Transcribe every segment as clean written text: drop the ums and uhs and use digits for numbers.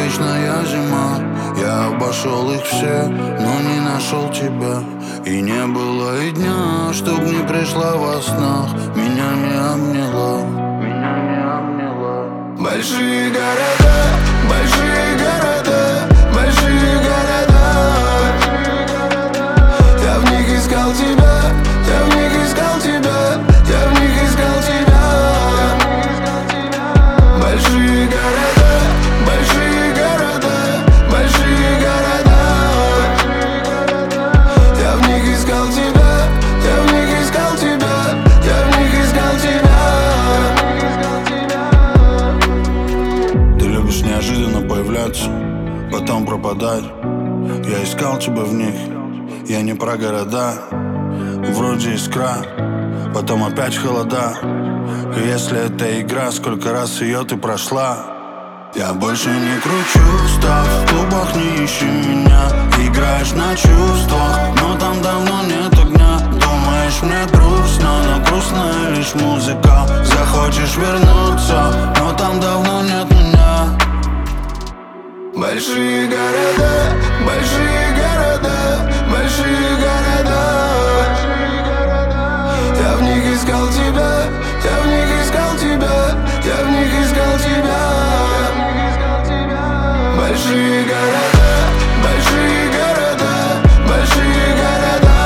вечная зима. Я обошел их все, но не нашел тебя. И не было и дня, чтоб не пришла во снах. Меня не обняла, меня не обняла. Большие города, большие города, большие города. Я в них искал тебя, я в них искал тебя, я в них искал тебя. Большие города, большие города, большие города. Я в них искал тебя, я в них искал тебя, я в них искал тебя. Ты любишь неожиданно появляться, потом пропадать. Я искал тебя в них, я не про города. Вроде искра, потом опять холода. И если это игра, сколько раз ее ты прошла? Я больше не кручу, став в клубах, не ищи меня. Играешь на чувствах, но там давно нет огня. Думаешь, мне грустно, но грустная лишь музыка. Захочешь вернуться, но там давно нет меня. Большие города, большие города, большие города. Я в них искал тебя, я в них искал тебя, я в них искал тебя. Большие города, большие города, большие города.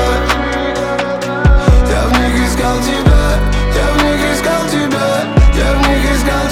Я в них искал тебя, я в них искал тебя, я в них искал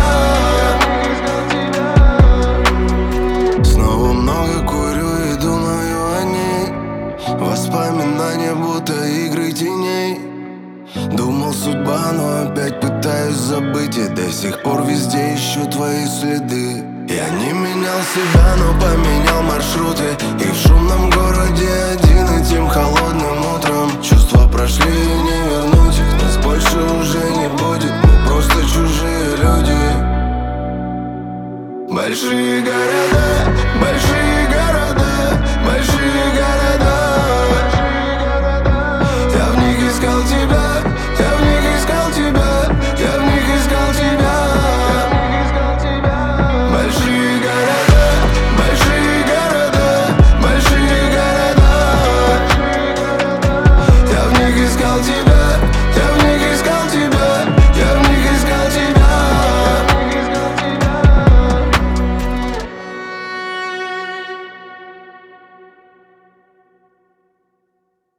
тебя. Снова много курю и думаю о ней. Воспоминания будто игры теней. Думал, судьба, но опять пытаюсь забыть. И до сих пор везде ищу твои следы. Я не менял себя, но поменял маршруты. И в шумном городе один этим холодным утром. Чувства прошли и не вернуть их. Нас больше уже не будет, мы просто чужие люди. Большие города, большие